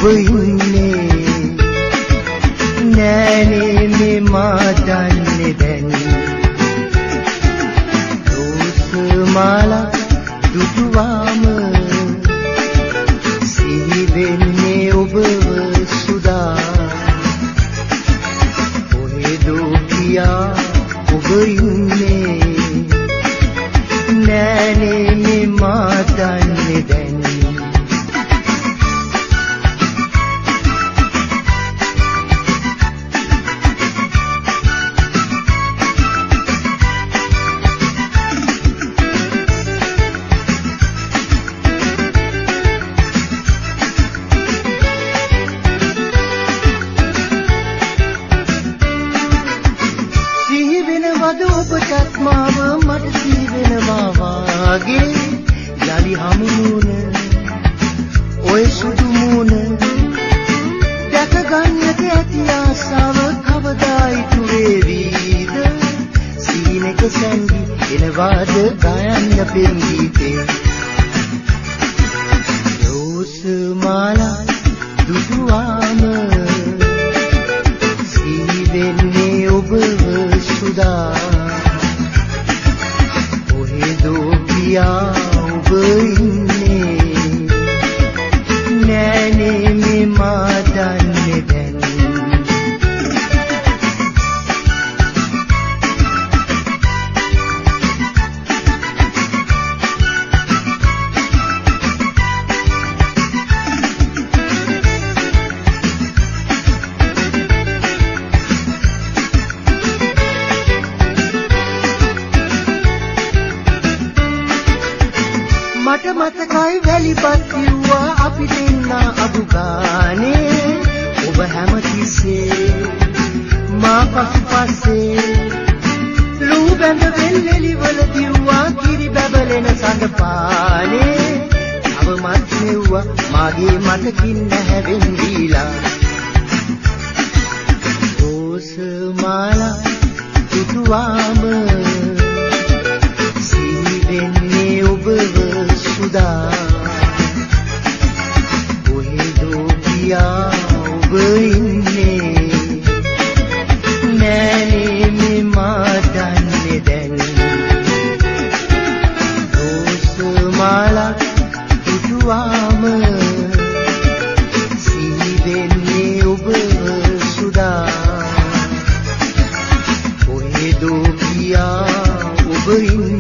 ඉන්නේ නෑනේ මේ මා දන්නේ දැන් රෝස් මාලා දුටුවාම සිහි වෙන්නේ ඔබව සුදා කොහෙදෝ කියා ඔබ ඉන්නේ නෑනේ මේ මා දන්නේ දැන් ඔබටත් මාව මට සිහි වෙනවා වාගේ යලි හමුුණ ඔය සුදු මූණ දැක ගන්නට ඇති ආසාව කවදා ඉටු වේවිද සීනක සැඟි එනවාද ගයන්න පෙම් ගීතේ රෝස් මාලා දුටුවාම සිහි වෙන්නේ ඔබව සුදා ඔබ ඉන්නේ නෑනේ මේ මා දන්නේ දැන් මට මතකයි වැලිපත් කිව්වා අපි දෙන්න අබු ගානේ ඔබ හැමතිස්සේ මා පසුපස්සේ ලූ බැඳ වෙල්ෙලි වල දිව්වා කිරි බබලෙන සඳ පානේ තවමත් මෙව්වා මාගේ මතකින් නැහැවෙන් දීලා රෝස් මාලා දුටුවාම සිහි වෙන්නේ ඔබව සුදා කොහෙදෝ කියා ඔබ ඉන්නේ නෑනේ මේ මා දන්නේ දැන් රෝස් මාලා දුටුවාම සිහි වෙන්නේ ඔබව සුදා කොහෙදෝ කියා ඔබ ඉන්නේ